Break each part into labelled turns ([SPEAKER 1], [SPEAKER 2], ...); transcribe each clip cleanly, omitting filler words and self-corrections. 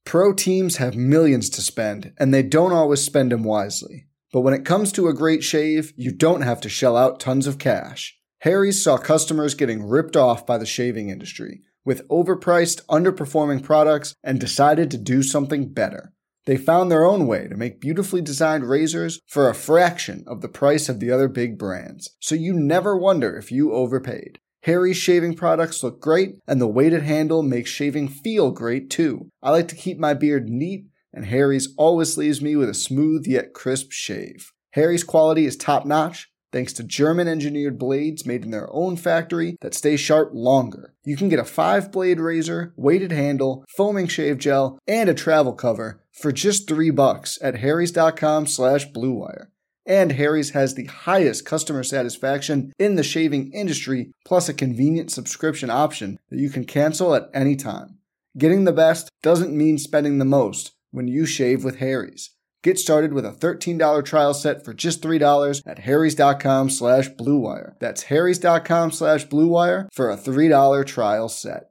[SPEAKER 1] Pro teams have millions to spend, and they don't always spend them wisely. But when it comes to a great shave, you don't have to shell out tons of cash. Harry's saw customers getting ripped off by the shaving industry with overpriced, underperforming products and decided to do something better. They found their own way to make beautifully designed razors for a fraction of the price of the other big brands, so you never wonder if you overpaid. Harry's shaving products look great, and the weighted handle makes shaving feel great too. I like to keep my beard neat, and Harry's always leaves me with a smooth yet crisp shave. Harry's quality is top-notch, thanks to German-engineered blades made in their own factory that stay sharp longer. You can get a 5-blade razor, weighted handle, foaming shave gel, and a travel cover for just $3 at harrys.com/bluewire. And Harry's has the highest customer satisfaction in the shaving industry, plus a convenient subscription option that you can cancel at any time. Getting the best doesn't mean spending the most when you shave with Harry's. Get started with a $13 trial set for just $3 at harrys.com/bluewire. That's harrys.com/bluewire for a $3 trial set.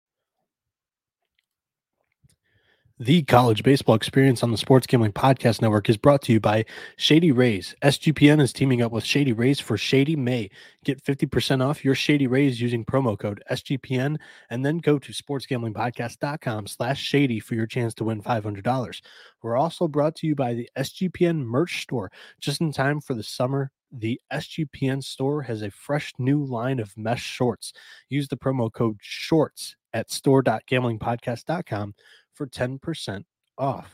[SPEAKER 2] The College Baseball Experience on the Sports Gambling Podcast Network is brought to you by Shady Rays. SGPN is teaming up with Shady Rays for Shady May. Get 50% off your Shady Rays using promo code SGPN and then go to sportsgamblingpodcast.com/shady for your chance to win $500. We're also brought to you by the SGPN merch store. Just in time for the summer, the SGPN store has a fresh new line of mesh shorts. Use the promo code SHORTS at store.gamblingpodcast.com for 10% off.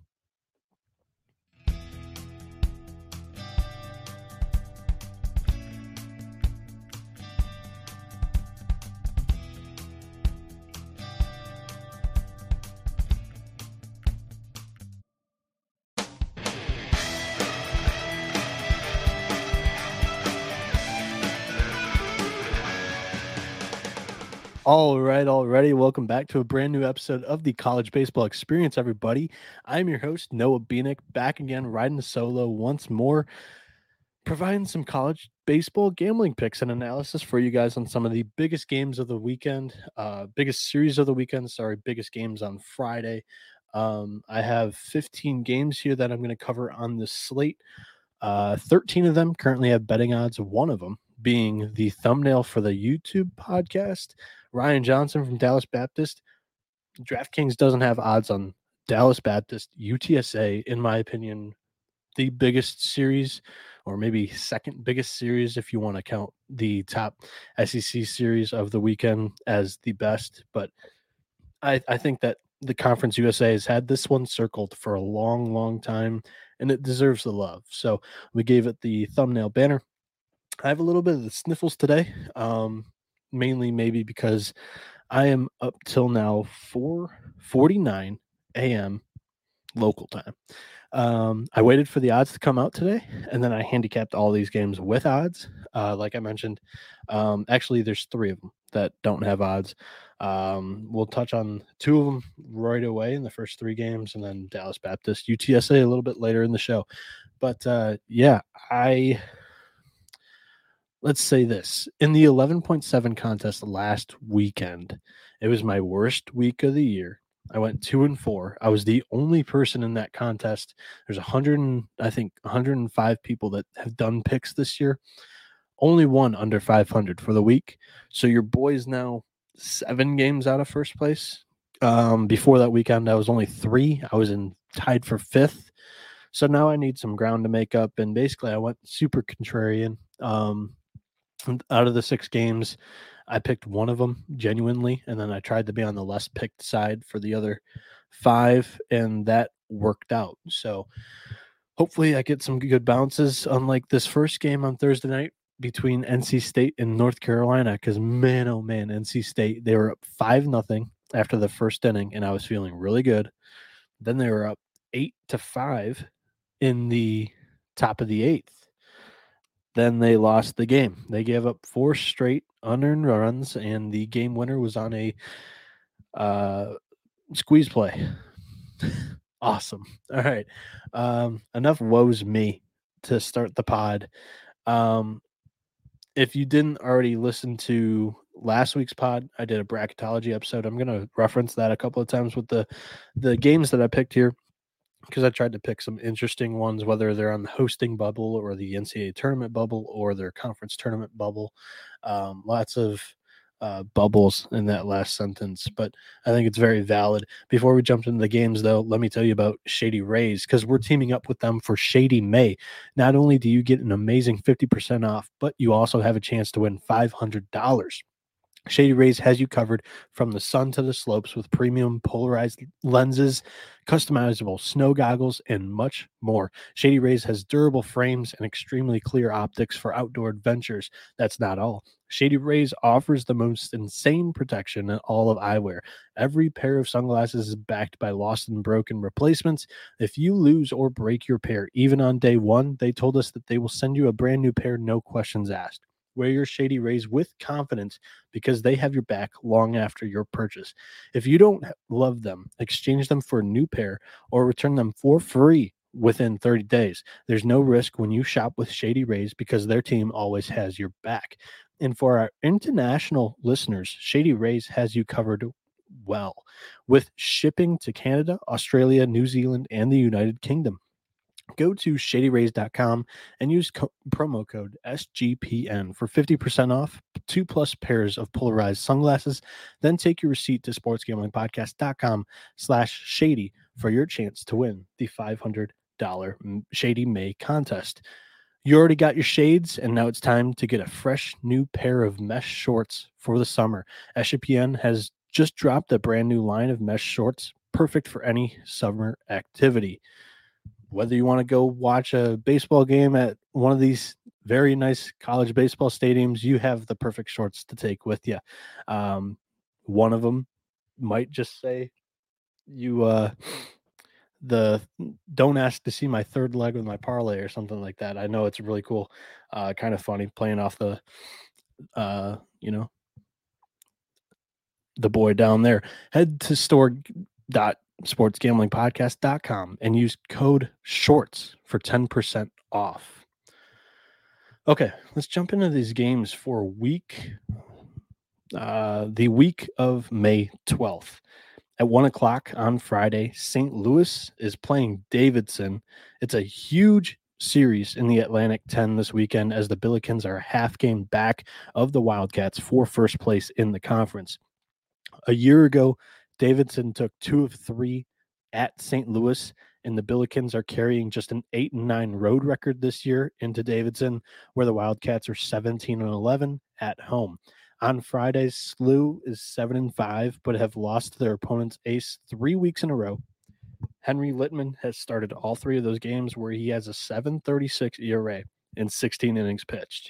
[SPEAKER 2] Alrighty. Welcome back to a brand new episode of the College Baseball Experience, everybody. I'm your host, Noah Beanick, back again, riding solo once more, providing some college baseball gambling picks and analysis for you guys on some of the biggest games of the weekend, biggest games on Friday. I have 15 games here that I'm going to cover on this slate. 13 of them currently have betting odds, one of them being the thumbnail for the YouTube podcast, Ryan Johnson from Dallas Baptist. DraftKings doesn't have odds on Dallas Baptist, UTSA, in my opinion, the biggest series, or maybe second biggest series if you want to count the top SEC series of the weekend as the best. But I think that the Conference USA has had this one circled for a long time, and it deserves the love. So we gave it the thumbnail banner. I have a little bit of the sniffles today, mainly maybe because I am up till now 4:49 a.m. local time. I waited for the odds to come out today, and then I handicapped all these games with odds. Like I mentioned, actually there's 3 of them that don't have odds. We'll touch on 2 of them right away in the first 3 games, and then Dallas Baptist, UTSA a little bit later in the show. But let's say this. In the 11.7 contest last weekend, it was my worst week of the year. I went 2-4. I was the only person in that contest. There's 105 people that have done picks this year. Only one under 500 for the week. So your boy's now 7 games out of first place. Before that weekend, I was only 3. I was tied for 5th. So now I need some ground to make up. And basically, I went super contrarian. Out of the 6 games, I picked one of them genuinely, and then I tried to be on the less picked side for the other 5, and that worked out. So hopefully I get some good bounces, unlike this first game on Thursday night between NC State and North Carolina, because man, oh man, NC State, they were up 5-0 after the first inning, and I was feeling really good. Then they were up 8-5 in the top of the 8th. Then they lost the game. They gave up 4 straight unearned runs, and the game winner was on a squeeze play. Awesome. All right. Enough woes me to start the pod. If you didn't already listen to last week's pod, I did a bracketology episode. I'm going to reference that a couple of times with the games that I picked here, because I tried to pick some interesting ones, whether they're on the hosting bubble or the NCAA tournament bubble or their conference tournament bubble. Lots of bubbles in that last sentence, but I think it's very valid. Before we jump into the games, though, let me tell you about Shady Rays, because we're teaming up with them for Shady May. Not only do you get an amazing 50% off, but you also have a chance to win $500. Shady Rays has you covered from the sun to the slopes with premium polarized lenses, customizable snow goggles, and much more. Shady Rays has durable frames and extremely clear optics for outdoor adventures. That's not all. Shady Rays offers the most insane protection in all of eyewear. Every pair of sunglasses is backed by lost and broken replacements. If you lose or break your pair, even on day one, they told us that they will send you a brand new pair, no questions asked. Wear your Shady Rays with confidence because they have your back long after your purchase. If you don't love them, exchange them for a new pair or return them for free within 30 days. There's no risk when you shop with Shady Rays because their team always has your back. And for our international listeners, Shady Rays has you covered well with shipping to Canada, Australia, New Zealand, and the United Kingdom. Go to shadyrays.com and use promo code SGPN for 50% off 2+ pairs of polarized sunglasses. Then take your receipt to sportsgamblingpodcast.com/shady for your chance to win the $500 Shady May contest. You already got your shades, and now it's time to get a fresh new pair of mesh shorts for the summer. SGPN has just dropped a brand new line of mesh shorts, perfect for any summer activity. Whether you want to go watch a baseball game at one of these very nice college baseball stadiums, you have the perfect shorts to take with you. One of them might just say you don't ask to see my third leg with my parlay or something like that. I know it's really cool, kind of funny playing off the the boy down there. Head to sportsgamblingpodcast.com and use code SHORTS for 10% off. Okay, let's jump into these games for the week of May 12th. At 1 o'clock on Friday, St. Louis is playing Davidson. It's a huge series in the Atlantic 10 this weekend as the Billikens are a half game back of the Wildcats for first place in the conference. A year ago, Davidson took 2 of 3 at St. Louis, and the Billikens are carrying just an 8-9 road record this year into Davidson, where the Wildcats are 17-11 at home. On Friday, SLU is 7-5, but have lost their opponent's ace 3 weeks in a row. Henry Littman has started all 3 of those games where he has a 7.36 ERA in 16 innings pitched.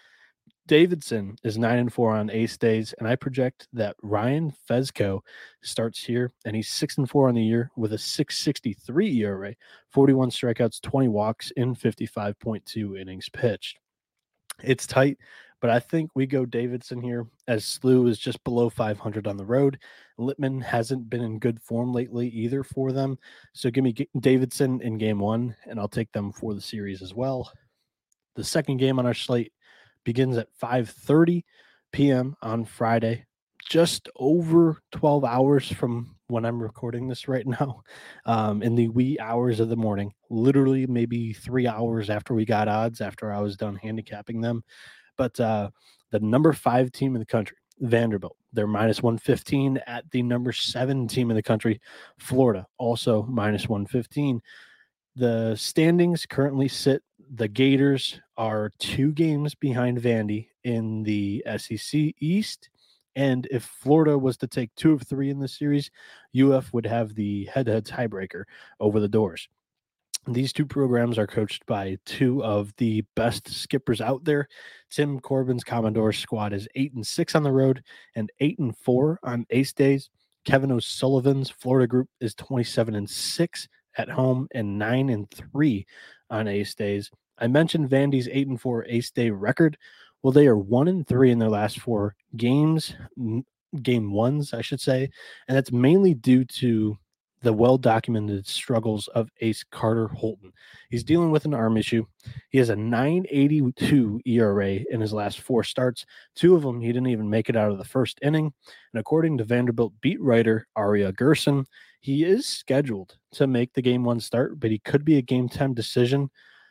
[SPEAKER 2] Davidson is 9-4 on ace days, and I project that Ryan Fezco starts here, and he's 6-4 on the year with a 6.63 ERA, 41 strikeouts, 20 walks in 55.2 innings pitched. It's tight, but I think we go Davidson here as SLU is just below 500 on the road. Littman hasn't been in good form lately either for them, so give me Davidson in game 1, and I'll take them for the series as well. The second game on our slate begins at 5:30 p.m. on Friday, just over 12 hours from when I'm recording this right now, in the wee hours of the morning, literally maybe 3 hours after we got odds, after I was done handicapping them. But the number 5 team in the country, Vanderbilt, they're -115 at the number 7 team in the country, Florida, also -115. The standings currently sit, the Gators are 2 games behind Vandy in the SEC East. And if Florida was to take 2 of 3 in this series, UF would have the head-to-head tiebreaker over the Doors. These 2 programs are coached by 2 of the best skippers out there. Tim Corbin's Commodore squad is 8-6 on the road and 8-4 on ace days. Kevin O'Sullivan's Florida group is 27-6 at home and 9-3 on ace days. I mentioned Vandy's 8-4 ace day record. Well, they are 1-3 in their last 4 games, game ones, I should say, and that's mainly due to the well-documented struggles of ace Carter Holton. He's dealing with an arm issue. He has a 9.82 ERA in his last 4 starts. 2 of them, he didn't even make it out of the first inning. And according to Vanderbilt beat writer Aria Gerson, he is scheduled to make the Game 1 start, but he could be a Game 10 decision.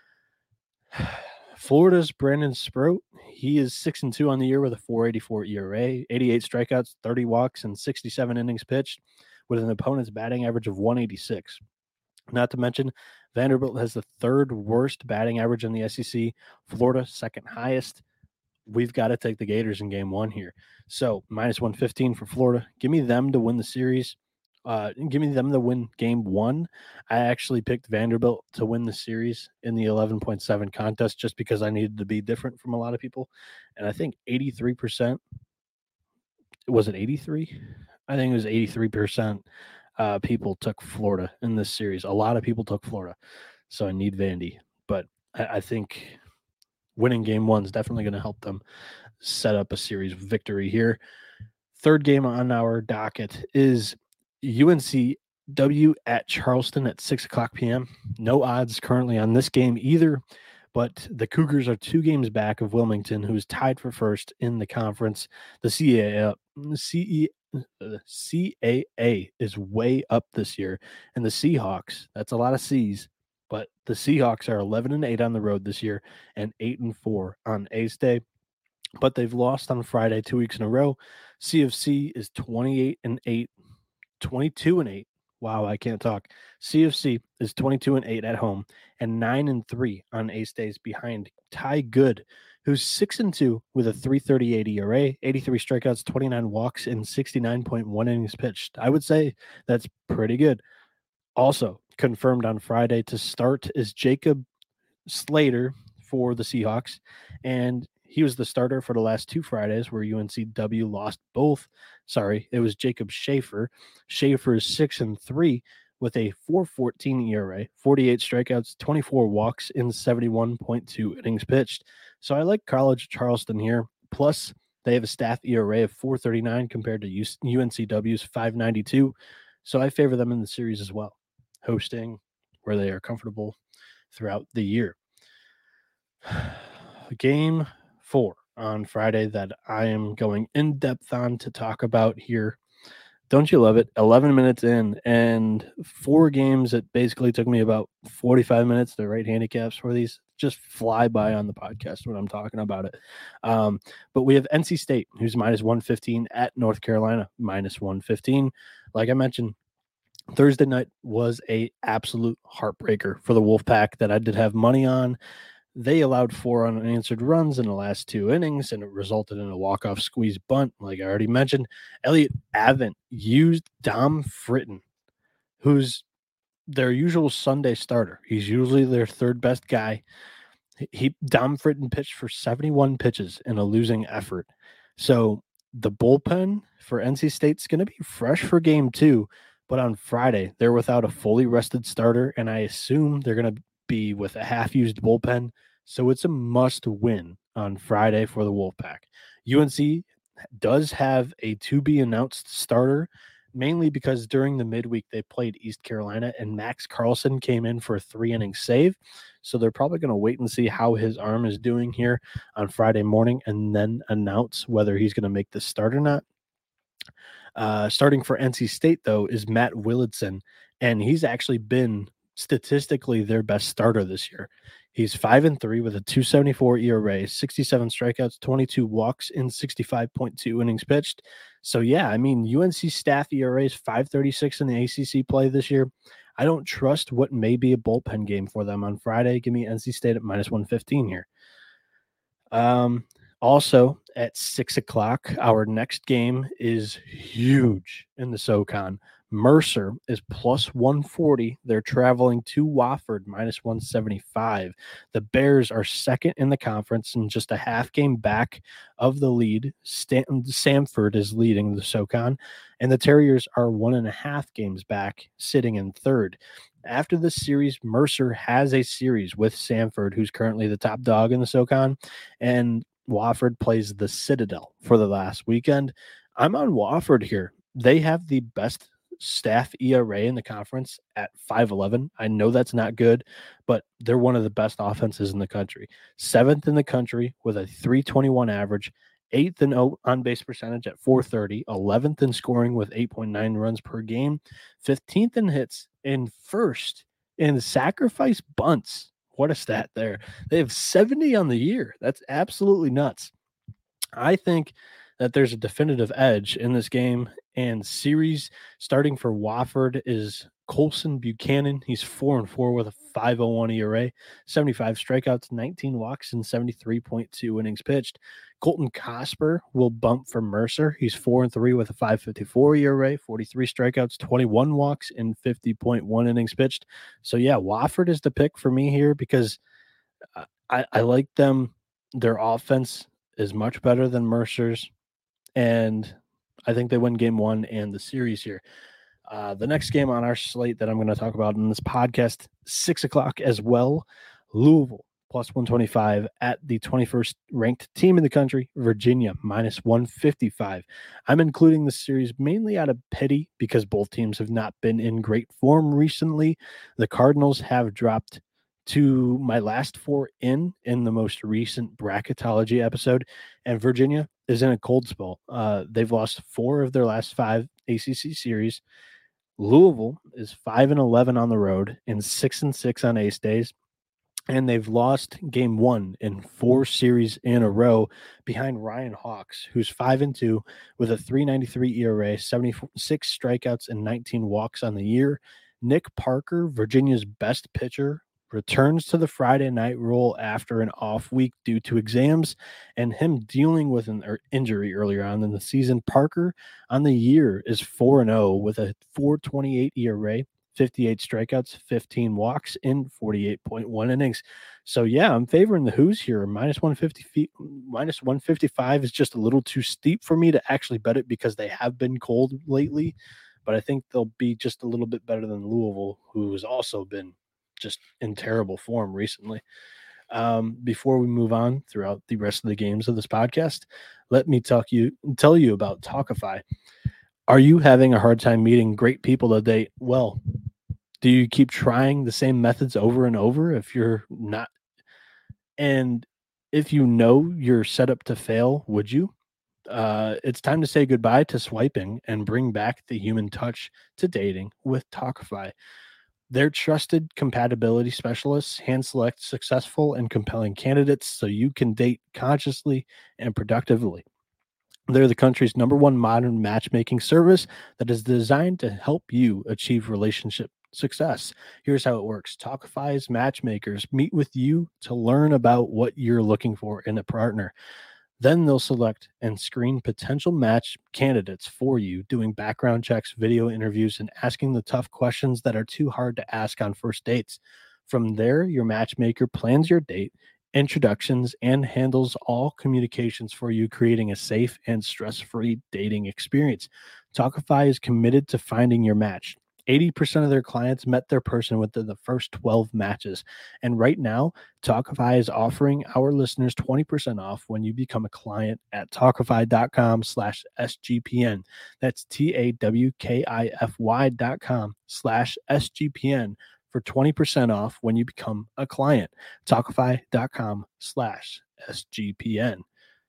[SPEAKER 2] Florida's Brandon Sproat, he is 6-2 on the year with a 4.84 ERA, 88 strikeouts, 30 walks, and 67 innings pitched, with an opponent's batting average of 186. Not to mention, Vanderbilt has the 3rd worst batting average in the SEC. Florida, 2nd highest. We've got to take the Gators in Game 1 here. So, minus 115 for Florida. Give me them to win the series. Give me them to win Game 1. I actually picked Vanderbilt to win the series in the 11.7 contest just because I needed to be different from a lot of people. And I think 83%, was it 83? I think it was 83% people took Florida in this series. A lot of people took Florida. So I need Vandy. But I think winning Game 1 is definitely going to help them set up a series victory here. 3rd game on our docket is UNCW at Charleston at 6:00 p.m. No odds currently on this game either, but the Cougars are 2 games back of Wilmington, who's tied for first in the conference. The CAA is way up this year, and the Seahawks, that's a lot of C's, but the Seahawks are 11-8 on the road this year and 8-4 on Ace Day. But they've lost on Friday 2 weeks in a row. CFC is 28-8. 22-8. Wow, I can't talk. CFC is 22-8 at home and 9-3 on Ace Days behind Ty Good, who's 6-2 with a 3.38 ERA, 83 strikeouts, 29 walks, and 69.1 innings pitched. I would say that's pretty good. Also confirmed on Friday to start is Jacob Slater for the Seahawks, and he was the starter for the last 2 Fridays where UNCW lost both. Sorry, it was Jacob Schaefer. Schaefer is 6-3 with a 4.14 ERA, 48 strikeouts, 24 walks, in 71.2 innings pitched. So I like College Charleston here. Plus, they have a staff ERA of 4.39 compared to UNCW's 5.92. So I favor them in the series as well, hosting where they are comfortable throughout the year. Game 4 on Friday that I am going in depth on to talk about here. Don't you love it? 11 minutes in and 4 games that basically took me about 45 minutes to write handicaps for these. Just fly by on the podcast when I'm talking about it. But we have NC State, who's minus 115 at North Carolina, minus 115. Like I mentioned, Thursday night was a absolute heartbreaker for the Wolfpack that I did have money on. They allowed 4 unanswered runs in the last 2 innings, and it resulted in a walk-off squeeze bunt, like I already mentioned. Elliott Avent used Dom Fritton, who's their usual Sunday starter. He's usually their 3rd best guy. Dom Fritton pitched for 71 pitches in a losing effort. So the bullpen for NC State's going to be fresh for Game 2, but on Friday, they're without a fully rested starter, and I assume they're going to be with a half-used bullpen, so it's a must-win on Friday for the Wolfpack. UNC does have a to-be-announced starter, mainly because during the midweek they played East Carolina, and Max Carlson came in for a 3-inning save, so they're probably going to wait and see how his arm is doing here on Friday morning and then announce whether he's going to make the start or not. Starting for NC State, though, is Matt Willardson, and he's actually been statistically their best starter this year. He's 5-3 with a 2.74 ERA, 67 strikeouts, 22 walks, in 65.2 innings pitched. So yeah, I mean, UNC staff ERA is 5.36 in the ACC play this year. I don't trust what may be a bullpen game for them on Friday. Give me NC State at minus 115 here. Also at 6:00, our next game is huge in the SoCon. Mercer is plus 140. They're traveling to Wofford, minus 175. The Bears are second in the conference and just a half game back of the lead. Samford is leading the SoCon, and the Terriers are 1.5 games back, sitting in third. After this series, Mercer has a series with Samford, who's currently the top dog in the SoCon, and Wofford plays the Citadel for the last weekend. I'm on Wofford here. They have the best staff ERA in the conference at 5.11. I know that's not good, but they're one of the best offenses in the country. 7th in the country with a 321 average, 8th in on-base percentage at 430, 11th in scoring with 8.9 runs per game, 15th in hits, and 1st in sacrifice bunts. What a stat there. They have 70 on the year. That's absolutely nuts. I think that there's a definitive edge in this game and series. Starting for Wofford is Colson Buchanan. He's 4-4 with a 5.01 ERA, 75 strikeouts, 19 walks, and 73.2 innings pitched. Colton Cosper will bump for Mercer. He's 4-3 with a 5.54 ERA, 43 strikeouts, 21 walks, and 50.1 innings pitched. So yeah, Wofford is the pick for me here because I like them. Their offense is much better than Mercer's, and I think they win game 1 and the series here. The next game on our slate that I'm going to talk about in this podcast, 6 o'clock as well, Louisville plus 125 at the 21st ranked team in the country, Virginia minus 155. I'm including this series mainly out of pity because both teams have not been in great form recently. The Cardinals have dropped to my last 4 in the most recent bracketology episode, and Virginia is in a cold spell. They've lost 4 of their last 5 ACC series. Louisville is 5-11 on the road and 6-6 on ace days, and they've lost game 1 in 4 series in a row behind Ryan Hawks, who's 5-2 with a 3.93 ERA, 76 strikeouts, and 19 walks on the year. Nick Parker, Virginia's best pitcher, returns to the Friday night role after an off week due to exams and him dealing with an injury earlier on in the season. Parker on the year is 4-0 with a 4.28 ERA, 58 strikeouts, 15 walks in 48.1 innings. So yeah, I'm favoring the Hoos here. Minus 155 is just a little too steep for me to actually bet it because they have been cold lately, but I think they'll be just a little bit better than Louisville, who has also been just in terrible form recently. Before we move on throughout the rest of the games of this podcast, let me tell you about Talkify. Are you having a hard time meeting great people to date? Well, do you keep trying the same methods over and over if you're not? And if you know you're set up to fail, would you? It's time to say goodbye to swiping and bring back the human touch to dating with Talkify. Their trusted compatibility specialists hand select successful and compelling candidates so you can date consciously and productively. They're the country's #1 modern matchmaking service that is designed to help you achieve relationship success. Here's how it works. Talkify's matchmakers meet with you to learn about what you're looking for in a partner. Then they'll select and screen potential match candidates for you, doing background checks, video interviews, and asking the tough questions that are too hard to ask on first dates. From there, your matchmaker plans your date, introductions, and handles all communications for you, creating a safe and stress-free dating experience. Talkify is committed to finding your match. 80% of their clients met their person within the first 12 matches. And right now, Talkify is offering our listeners 20% off when you become a client at Talkify.com/SGPN. That's TAWKIFY.com/SGPN for 20% off when you become a client. Talkify.com/SGPN.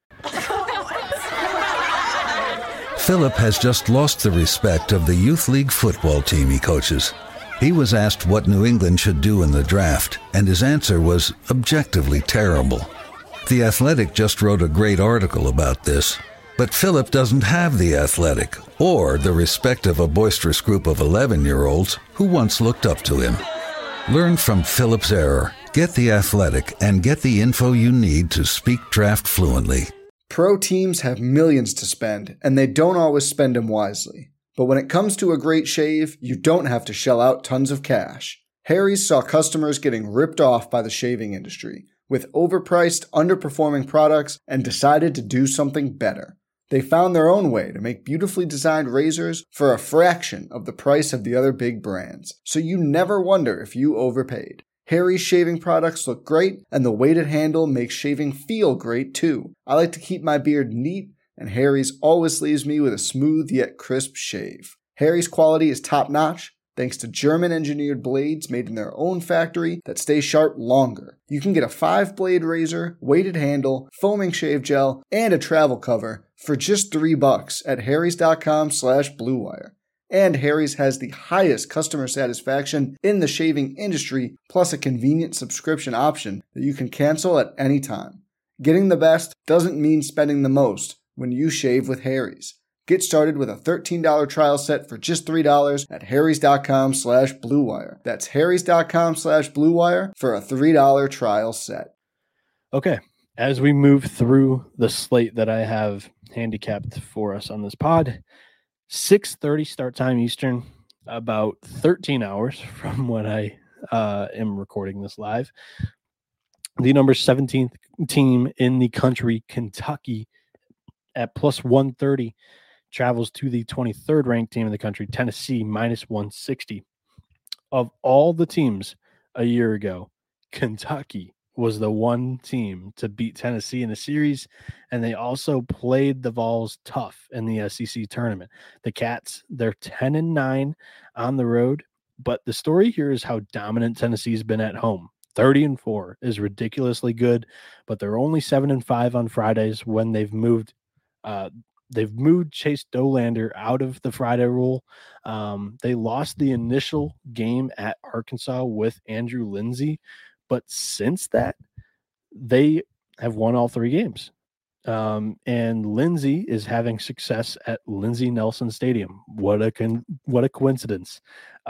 [SPEAKER 3] Philip has just lost the respect of the youth league football team he coaches. He was asked what New England should do in the draft, and his answer was objectively terrible. The Athletic just wrote a great article about this, but Philip doesn't have the Athletic or the respect of a boisterous group of 11-year-olds who once looked up to him. Learn from Philip's error, get the Athletic, and get the info you need to speak draft fluently.
[SPEAKER 1] Pro teams have millions to spend, and they don't always spend them wisely. But when it comes to a great shave, you don't have to shell out tons of cash. Harry's saw customers getting ripped off by the shaving industry with overpriced, underperforming products and decided to do something better. They found their own way to make beautifully designed razors for a fraction of the price of the other big brands, so you never wonder if you overpaid. Harry's shaving products look great, and the weighted handle makes shaving feel great too. I like to keep my beard neat, and Harry's always leaves me with a smooth yet crisp shave. Harry's quality is top-notch, thanks to German-engineered blades made in their own factory that stay sharp longer. You can get a 5-blade razor, weighted handle, foaming shave gel, and a travel cover for just $3 at harrys.com/bluewire. And Harry's has the highest customer satisfaction in the shaving industry, plus a convenient subscription option that you can cancel at any time. Getting the best doesn't mean spending the most when you shave with Harry's. Get started with a $13 trial set for just $3 at harrys.com/bluewire. That's harrys.com/bluewire for a $3 trial set.
[SPEAKER 2] Okay, as we move through the slate that I have handicapped for us on this pod, 6:30 start time Eastern, about 13 hours from when I am recording this live. The number 17th team in the country, Kentucky, at plus 130, travels to the 23rd ranked team in the country, Tennessee, minus 160. Of all the teams a year ago, Kentucky was the one team to beat Tennessee in the series, and they also played the Vols tough in the SEC tournament. The Cats, they're 10-9 on the road, but the story here is how dominant Tennessee's been at home. 30-4 is ridiculously good, but they're only 7-5 on Fridays when they've moved Chase Dolander out of the Friday rule. They lost the initial game at Arkansas with Andrew Lindsey, but since that, they have won all 3 games. And Lindsey is having success at Lindsey Nelson Stadium. What a coincidence.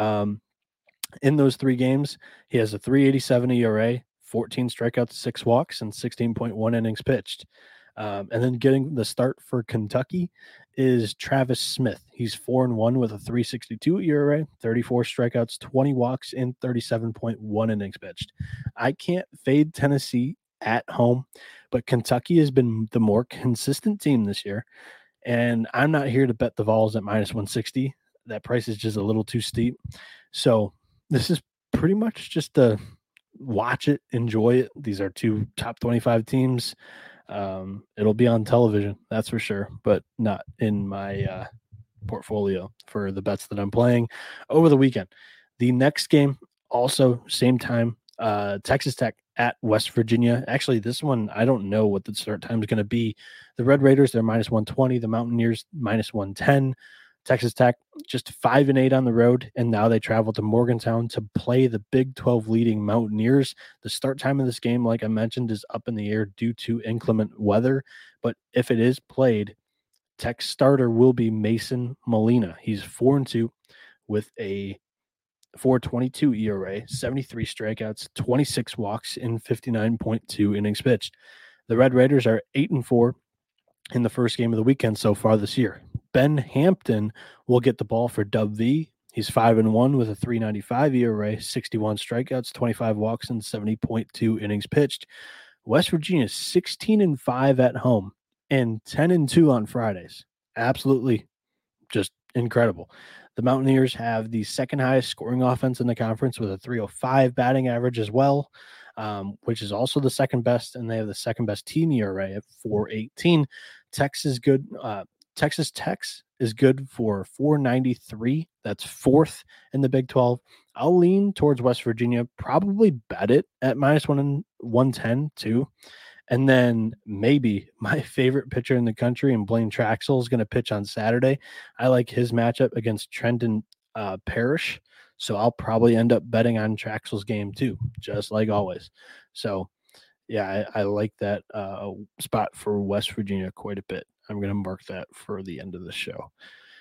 [SPEAKER 2] In those 3 games, he has a 3.87 ERA, 14 strikeouts, 6 walks, and 16.1 innings pitched. And then getting the start for Kentucky is Travis Smith. He's 4-1 with a 3.62 ERA, 34 strikeouts, 20 walks, and 37.1 innings pitched. I can't fade Tennessee at home, but Kentucky has been the more consistent team this year. And I'm not here to bet the Vols at minus 160. That price is just a little too steep. So this is pretty much just a watch it, enjoy it. These are 2 top 25 teams. It'll be on television, that's for sure, but not in my portfolio for the bets that I'm playing over the weekend. The next game, also same time, Texas Tech at West Virginia. Actually, this one, I don't know what the start time is going to be. The Red Raiders, they're minus 120. The Mountaineers, minus 110. Texas Tech just 5-8 on the road, and now they travel to Morgantown to play the Big 12 leading Mountaineers. The start time of this game, like I mentioned, is up in the air due to inclement weather, but if it is played, Tech's starter will be Mason Molina. He's 4-2 with a 4.22 ERA, 73 strikeouts, 26 walks, and 59.2 innings pitched. The Red Raiders are 8-4 in the first game of the weekend so far this year. Ben Hampton will get the ball for Dub V. He's 5-1 with a 3.95 ERA, 61 strikeouts, 25 walks, and 70.2 innings pitched. West Virginia is 16-5 at home and 10-2 on Fridays. Absolutely just incredible. The Mountaineers have the second highest scoring offense in the conference with a 3.05 batting average as well, which is also the second best, and they have the second best team ERA at 4.18. Texas Tech is good for 4.93. That's 4th in the Big 12. I'll lean towards West Virginia, probably bet it at minus 110 too. And then maybe my favorite pitcher in the country, and Blaine Traxel, is going to pitch on Saturday. I like his matchup against Trenton Parrish. So I'll probably end up betting on Traxel's game too, just like always. So yeah, I like that spot for West Virginia quite a bit. I'm going to mark that for the end of the show.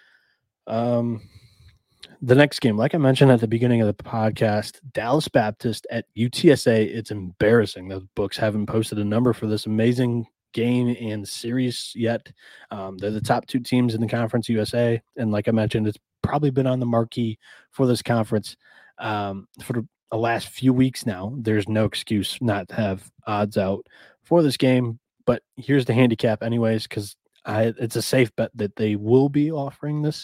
[SPEAKER 2] The next game, like I mentioned at the beginning of the podcast, Dallas Baptist at UTSA. It's embarrassing that the books haven't posted a number for this amazing game and series yet. They're the top 2 teams in the Conference USA. And like I mentioned, it's probably been on the marquee for this conference for the last few weeks now. There's no excuse not to have odds out for this game. But here's the handicap anyways, because it's a safe bet that they will be offering this.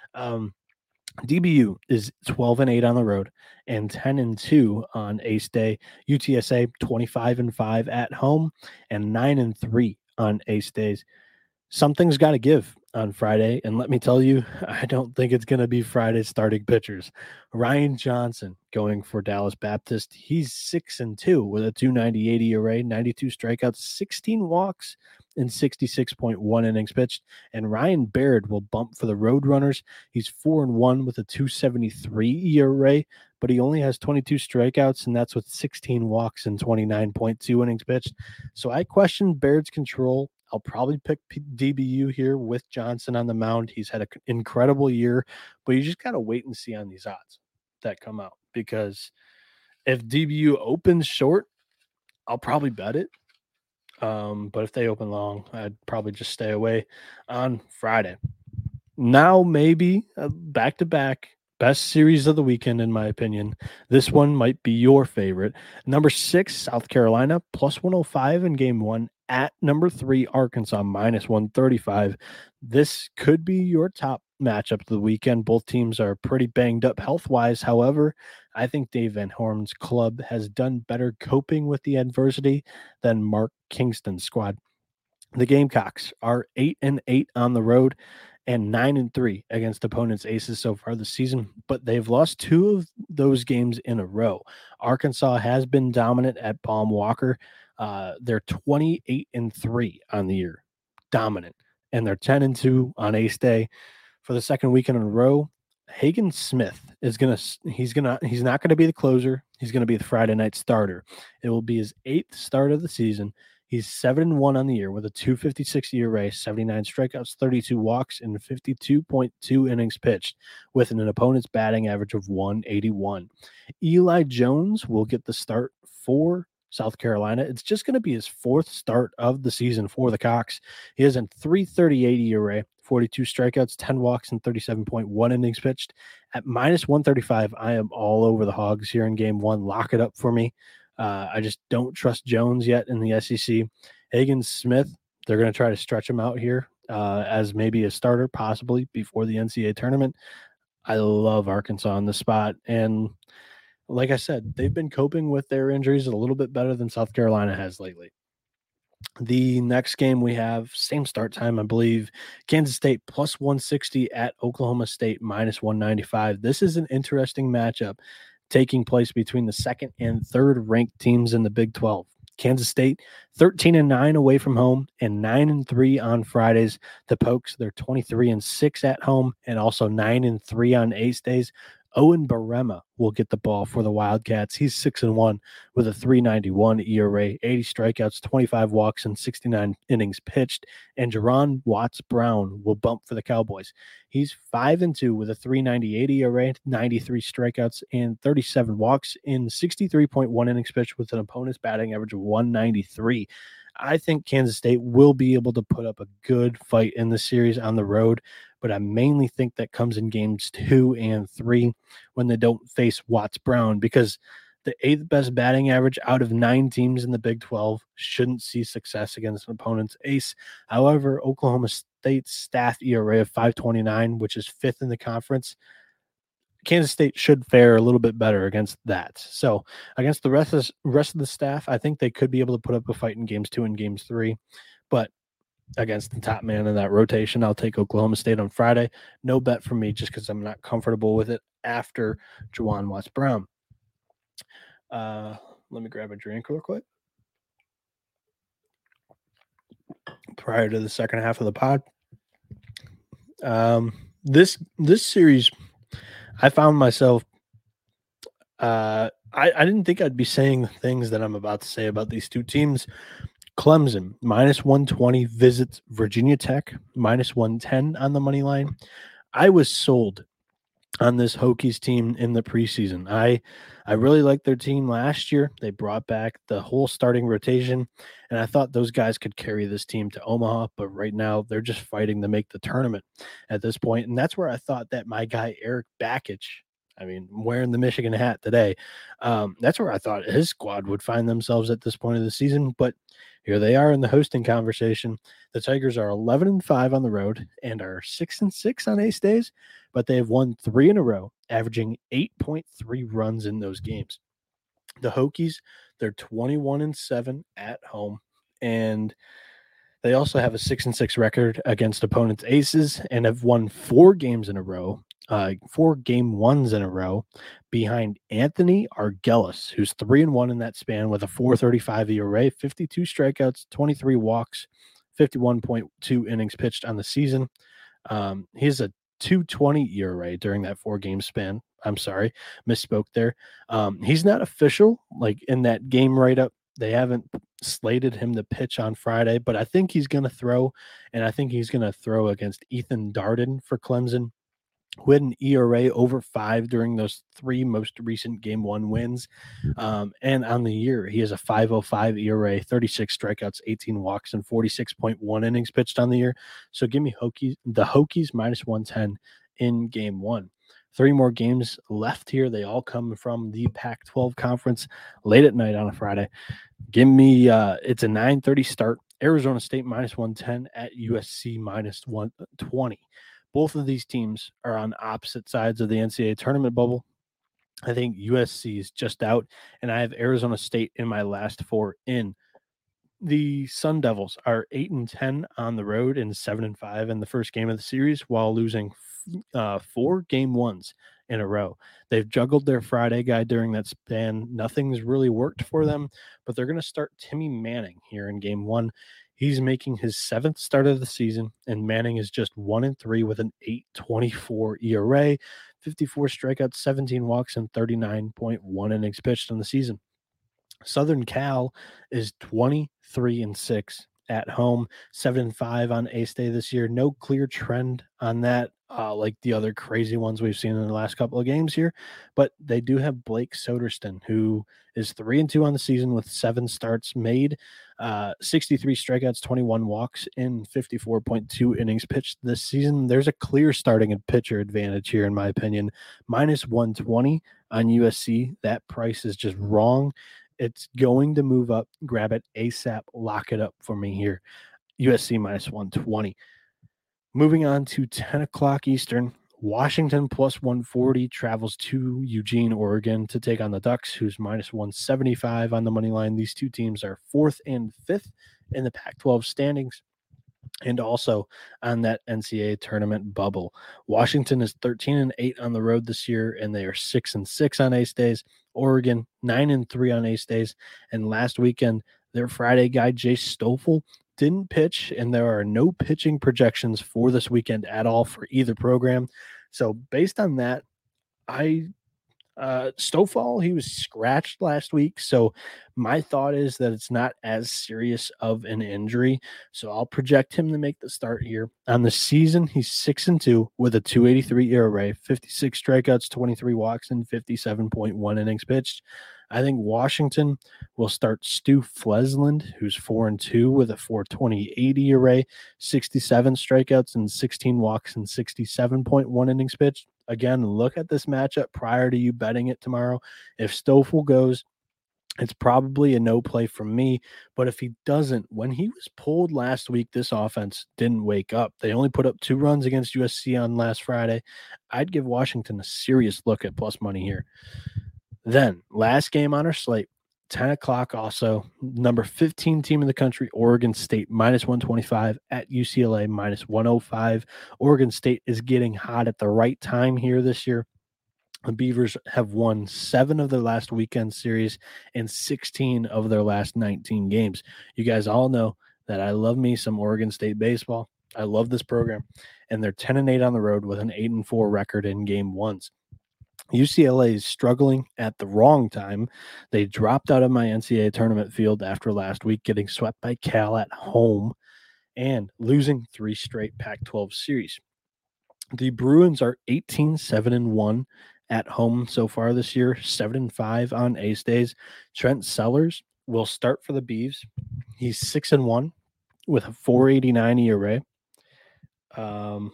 [SPEAKER 2] DBU is 12-8 on the road and 10-2 on Ace Day. UTSA 25-5 at home and 9-3 on Ace Days. something's got to give on Friday. And let me tell you, I don't think it's going to be Friday's starting pitchers. Ryan Johnson going for Dallas Baptist. He's 6-2 with a 2.98 ERA, 92 strikeouts, 16 walks, and 66.1 innings pitched. And Ryan Baird will bump for the Roadrunners. He's 4-1 with a 2.73 ERA, but he only has 22 strikeouts, and that's with 16 walks and 29.2 innings pitched. So I question Baird's control. I'll probably pick DBU here with Johnson on the mound. He's had an incredible year, but you just got to wait and see on these odds that come out, because if DBU opens short, I'll probably bet it. But if they open long, I'd probably just stay away on Friday. Now, maybe back-to-back best series of the weekend, in my opinion. This one might be your favorite. Number 6, South Carolina, plus 105 in game 1 at number 3, Arkansas, minus 135. This could be your top matchup of the weekend. Both teams are pretty banged up health-wise. However, I think Dave Van Horn's club has done better coping with the adversity than Mark Kingston's squad. The Gamecocks are 8-8 on the road and 9-3 against opponents' aces so far this season, but they've lost 2 of those games in a row. Arkansas has been dominant at Baum Walker. They're 28-3 on the year, dominant, and they're 10-2 on Ace Day for the second weekend in a row. Hagen Smith is he's not gonna be the closer. He's gonna be the Friday night starter. It will be his 8th start of the season. He's 7-1 on the year with a 2.56 ERA, 79 strikeouts, 32 walks, and 52.2 innings pitched, with an opponent's batting average of 181. Eli Jones will get the start for South Carolina. It's just going to be his 4th start of the season for the Cox. He has a 3.38 ERA, 42 strikeouts, 10 walks, and 37.1 innings pitched. At minus 135, I am all over the Hogs here in game 1. Lock it up for me. I just don't trust Jones yet in the SEC. Hagen Smith, they're going to try to stretch him out here as maybe a starter, possibly before the NCAA tournament. I love Arkansas on the spot. And like I said, they've been coping with their injuries a little bit better than South Carolina has lately. The next game we have, same start time, I believe. Kansas State plus 160 at Oklahoma State minus 195. This is an interesting matchup taking place between the 2nd and 3rd ranked teams in the Big 12. Kansas State 13-9 away from home and 9-3 on Fridays. The Pokes, they're 23-6 at home and also 9-3 on Ace days. Owen Barema will get the ball for the Wildcats. He's 6-1 with a 3.91 ERA, 80 strikeouts, 25 walks, and 69 innings pitched. And Jerron Watts-Brown will bump for the Cowboys. He's 5-2 with a 3.98 ERA, 93 strikeouts, and 37 walks in 63.1 innings pitched, with an opponent's batting average of 193. I think Kansas State will be able to put up a good fight in the series on the road, but I mainly think that comes in games 2 and 3 when they don't face Watts-Brown, because the 8th best batting average out of 9 teams in the Big 12 shouldn't see success against an opponent's ace. However, Oklahoma State's staff ERA of 5.29, which is 5th in the conference, Kansas State should fare a little bit better against that. So against the rest of the staff, I think they could be able to put up a fight in games 2 and games 3. But against the top man in that rotation, I'll take Oklahoma State on Friday. No bet from me, just because I'm not comfortable with it after Juwan Watts-Brown. Let me grab a drink real quick prior to the second half of the pod. This series, I found myself, I didn't think I'd be saying the things that I'm about to say about these two teams. Clemson, minus 120, visits Virginia Tech, minus 110 on the money line. I was sold on this Hokies team in the preseason. I really liked their team last year. They brought back the whole starting rotation, and I thought those guys could carry this team to Omaha, but right now they're just fighting to make the tournament at this point. And that's where I thought that my guy Eric Bakich, wearing the Michigan hat today, that's where I thought his squad would find themselves at this point of the season. But here they are in the hosting conversation. The Tigers are 11-5 on the road and are 6-6 on Ace days, but they have won 3 in a row, averaging 8.3 runs in those games. The Hokies, they're 21-7 at home, and They also have a 6-6 record against opponents' aces and have won 4 games in a row, 4 game ones in a row, behind Anthony Argelis, who's 3-1 in that span with a 4.35 ERA, 52 strikeouts, 23 walks, 51.2 innings pitched on the season. He has a 2.20 ERA during that 4-game span. I'm sorry, misspoke there. He's not official, like in that game write-up. They haven't slated him to pitch on Friday, but I think he's going to throw, and I think he's going to throw against Ethan Darden for Clemson, who had an ERA over 5 during those 3 most recent Game 1 wins. And on the year, he has a 5.05 ERA, 36 strikeouts, 18 walks, and 46.1 innings pitched on the year. So give me the Hokies minus 110 in Game 1. 3 more games left here. They all come from the Pac-12 conference late at night on a Friday. Give me it's a 9:30 start. Arizona State minus 110 at USC minus 120. Both of these teams are on opposite sides of the NCAA tournament bubble. I think USC is just out, and I have Arizona State in my last 4 in. The Sun Devils are 8-10 on the road and 7-5 in the first game of the series, while losing 4 game ones in a row. They've juggled their Friday guy during that span. Nothing's really worked for them, but they're going to start Timmy Manning here in Game 1. He's making his 7th start of the season, and Manning is just 1-3 with an 8.24 ERA, 54 strikeouts, 17 walks, and 39.1 innings pitched on the season. Southern Cal is 23-6 at home, 7-5 on Ace Day this year. No clear trend on that, like the other crazy ones we've seen in the last couple of games here. But they do have Blake Soderstrom, who is 3-2 on the season with 7 starts made, 63 strikeouts, 21 walks, in 54.2 innings pitched this season. There's a clear starting and pitcher advantage here, in my opinion. Minus 120 on USC. That price is just wrong. It's going to move up. Grab it ASAP. Lock it up for me here. USC minus 120. Moving on to 10 o'clock Eastern. Washington plus 140 travels to Eugene, Oregon to take on the Ducks, who's minus 175 on the money line. These two teams are 4th and 5th in the Pac-12 standings, and also on that NCAA tournament bubble. Washington is 13-8 on the road this year, and they are 6-6 on Ace Days. Oregon 9-3 on Ace Days, and last weekend their Friday guy Jay Stoffel didn't pitch, and there are no pitching projections for this weekend at all for either program. So based on that, Stoffel, he was scratched last week, so my thought is that it's not as serious of an injury, so I'll project him to make the start here. On the season, he's 6-2 with a 2.83 ERA, 56 strikeouts, 23 walks, and 57.1 innings pitched. I think Washington will start Stu Flesland, who's 4-2 with a 4.28 ERA, 67 strikeouts, and 16 walks, and 67.1 innings pitched. Again, look at this matchup prior to you betting it tomorrow. If Stoffel goes, it's probably a no play from me. But if he doesn't, when he was pulled last week, this offense didn't wake up. They only put up 2 runs against USC on last Friday. I'd give Washington a serious look at plus money here. Then, last game on our slate, 10 o'clock also, number 15 team in the country, Oregon State, minus 125 at UCLA, minus 105. Oregon State is getting hot at the right time here this year. The Beavers have won 7 of their last weekend series and 16 of their last 19 games. You guys all know that I love me some Oregon State baseball. I love this program. And they're 10-8 on the road with an 8-4 record in game ones. UCLA is struggling at the wrong time. They dropped out of my NCAA tournament field after last week, getting swept by Cal at home and losing 3 straight Pac-12 series. The Bruins are 18-7-1 at home so far this year, 7-5 on Ace Days. Trent Sellers will start for the Beavs. He's 6-1 with a 4.89 ERA.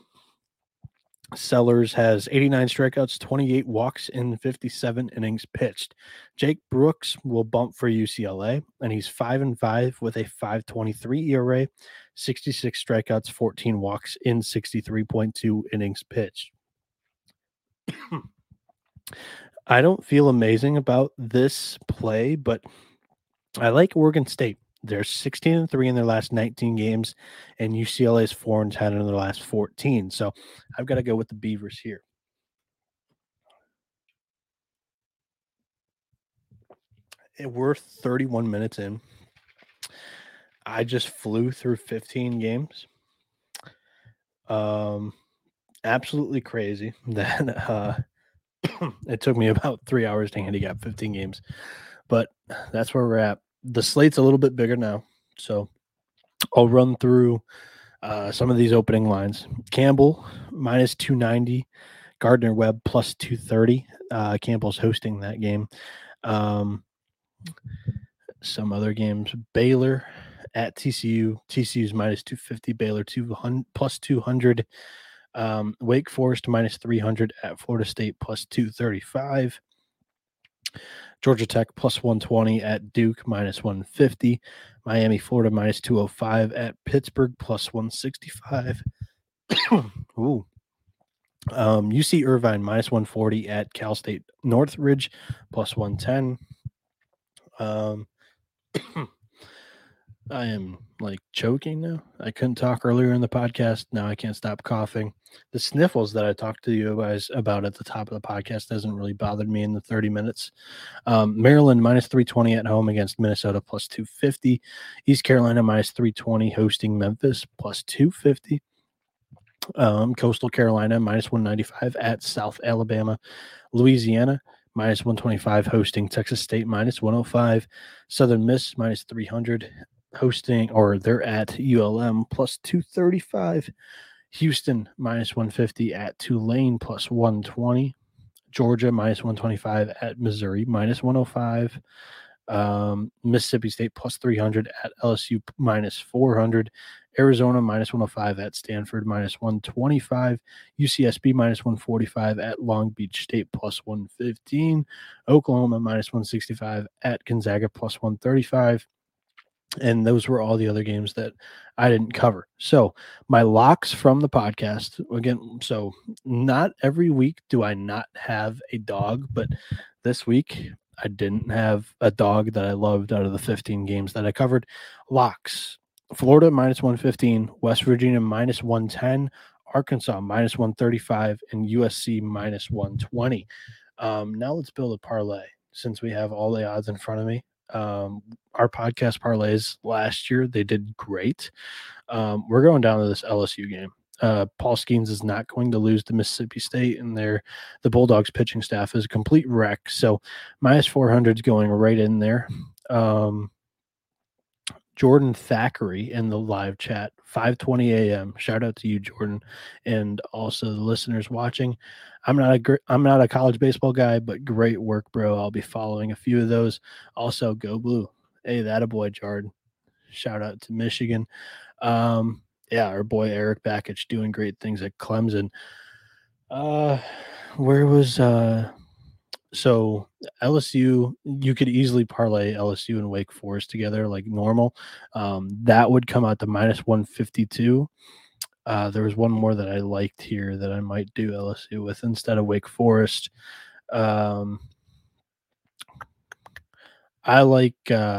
[SPEAKER 2] Sellers has 89 strikeouts, 28 walks in 57 innings pitched. Jake Brooks will bump for UCLA, and he's 5-5 with a 5.23 ERA, 66 strikeouts, 14 walks in 63.2 innings pitched. I don't feel amazing about this play, but I like Oregon State They're 16-3 in their last 19 games, and UCLA is 4-10 in their last 14. So I've got to go with the Beavers here. We're 31 minutes in. I just flew through 15 games. Absolutely crazy that it took me about 3 hours to handicap 15 games, but that's where we're at. The slate's a little bit bigger now, so I'll run through some of these opening lines. Campbell minus 290, Gardner Webb plus 230. Campbell's hosting that game. Some other games: Baylor at TCU. TCU's minus 250. Baylor plus 200. Wake Forest minus 300 at Florida State plus 235. Georgia Tech plus 120 at Duke minus 150. Miami, Florida minus 205 at Pittsburgh plus 165. Ooh. UC Irvine minus 140 at Cal State Northridge plus 110. I am like choking now. I couldn't talk earlier in the podcast. Now I can't stop coughing. The sniffles that I talked to you guys about at the top of the podcast hasn't really bothered me in the 30 minutes. Maryland minus 320 at home against Minnesota plus 250. East Carolina minus 320 hosting Memphis plus 250. Coastal Carolina minus 195 at South Alabama. Louisiana minus 125 hosting Texas State minus 105. Southern Miss minus 300 hosting, or they're at ULM plus 235. Houston minus 150 at Tulane plus 120. Georgia minus 125 at Missouri minus 105. Mississippi State plus 300 at LSU minus 400. Arizona minus 105 at Stanford minus 125. UCSB minus 145 at Long Beach State plus 115. Oklahoma minus 165 at Gonzaga plus 135. And those were all the other games that I didn't cover. So my locks from the podcast, again, so not every week do I not have a dog, but this week I didn't have a dog that I loved out of the 15 games that I covered. Locks: Florida minus 115, West Virginia minus 110, Arkansas minus 135, and USC minus 120. Now let's build a parlay since we have all the odds in front of me. Our podcast parlays last year, they did great. We're going down to this LSU game. Paul Skeens is not going to lose to Mississippi State, and the Bulldogs pitching staff is a complete wreck. So minus 400 is going right in there. Jordan Thackeray in the live chat, 5:20 a.m. Shout out to you, Jordan, and also the listeners watching. I'm not a college baseball guy, but great work, bro. I'll be following a few of those. Also, go blue. Hey, that a boy, Jordan. Shout out to Michigan. Yeah, our boy Eric Bakich doing great things at Clemson. Where was so LSU? You could easily parlay LSU and Wake Forest together like normal. That would come out to minus 152. There was one more that I liked here that I might do LSU with instead of Wake Forest. I like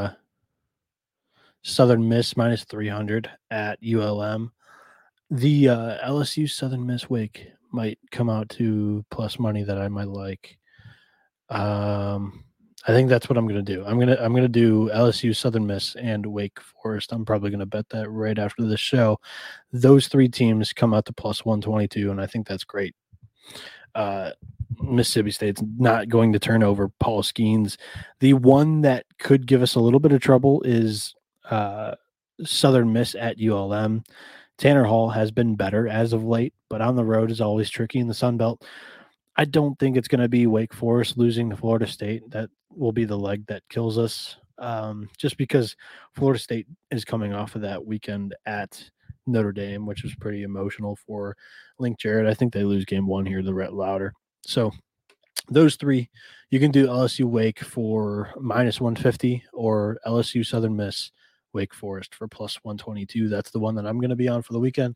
[SPEAKER 2] Southern Miss minus 300 at ULM. The LSU Southern Miss Wake might come out to plus money that I might like. I think that's what I'm gonna do. I'm gonna do LSU, Southern Miss, and Wake Forest. I'm probably gonna bet that right after this show. Those three teams come out to plus 122, and I think that's great. Mississippi State's not going to turn over Paul Skeens. The one that could give us a little bit of trouble is Southern Miss at ULM. Tanner Hall has been better as of late, but on the road is always tricky in the Sun Belt. I don't think it's going to be Wake Forest losing to Florida State. That will be the leg that kills us, just because Florida State is coming off of that weekend at Notre Dame, which was pretty emotional for Link Jarrett. I think they lose game one here to Rhett Lauder. So those three, you can do LSU Wake for minus 150 or LSU Southern Miss Wake Forest for plus 122. That's the one that I'm going to be on for the weekend.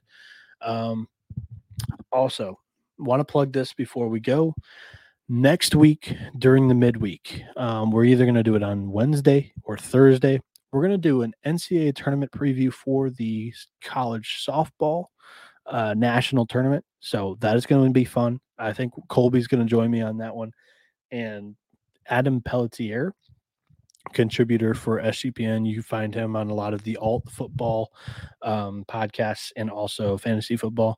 [SPEAKER 2] Also, want to plug this before we go. Next week during the midweek, we're either going to do it on Wednesday or Thursday. we're going to do an NCAA tournament preview for the college softball national tournament. So that is going to be fun. I think Colby's going to join me on that one. And Adam Pelletier, contributor for SGPN. You find him on a lot of the alt football podcasts and also fantasy football.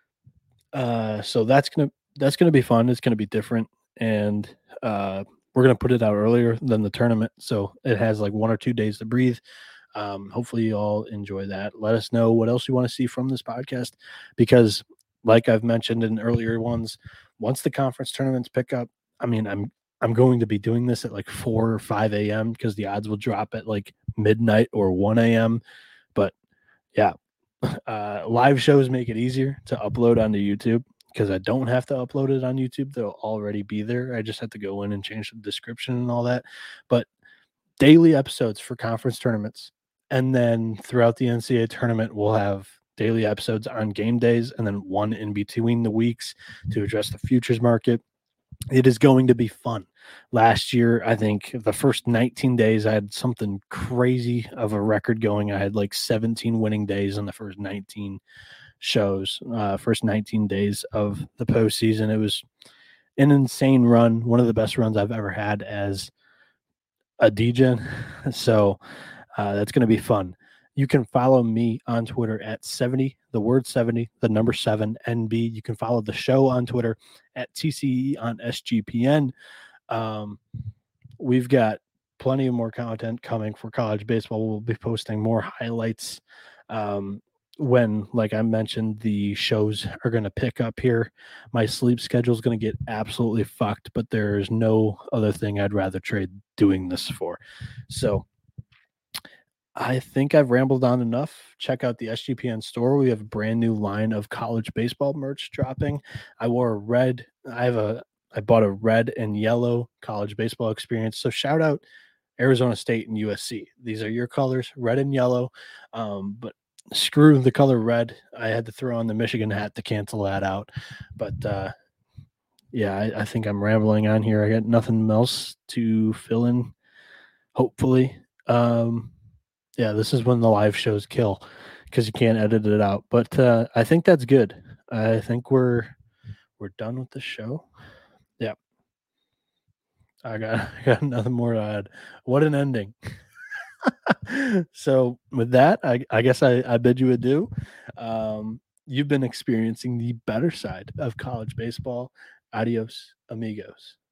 [SPEAKER 2] So that's gonna be fun. It's gonna be different, and we're gonna put it out earlier than the tournament, so it has like 1 or 2 days to breathe. Hopefully you all enjoy that. Let us know what else you want to see from this podcast, because like I've mentioned in earlier ones, once the conference tournaments pick up, I mean, I'm going to be doing this at like 4 or 5 a.m. because the odds will drop at like midnight or 1 a.m. But yeah, live shows make it easier to upload onto YouTube because I don't have to upload it on YouTube. They'll already be there. I just have to go in and change the description and all that. But daily episodes for conference tournaments. And then throughout the NCAA tournament, we'll have daily episodes on game days and then one in between the weeks to address the futures market. It is going to be fun. Last year, I think the first 19 days, I had something crazy of a record going. I had like 17 winning days in the first 19 shows, first 19 days of the postseason. It was an insane run, one of the best runs I've ever had as a DGen. So that's going to be fun. You can follow me on Twitter at 70, the word 70, the number 7 NB. You can follow the show on Twitter at TCE on SGPN. We've got plenty of more content coming for college baseball. We'll be posting more highlights when, like I mentioned, the shows are going to pick up here. My sleep schedule is going to get absolutely fucked, but there's no other thing I'd rather trade doing this for. So I think I've rambled on enough. Check out the SGPN store. We have a brand new line of college baseball merch dropping. I bought a red and yellow college baseball experience. So shout out Arizona State and USC. These are your colors, red and yellow. But screw the color red. I had to throw on the Michigan hat to cancel that out. But yeah, I think I'm rambling on here. I got nothing else to fill in, hopefully. Yeah, this is when the live shows kill because you can't edit it out. But I think that's good. I think we're done with the show. Yeah. I got nothing more to add. What an ending. So with that, I guess I bid you adieu. You've been experiencing the better side of college baseball. Adios, amigos.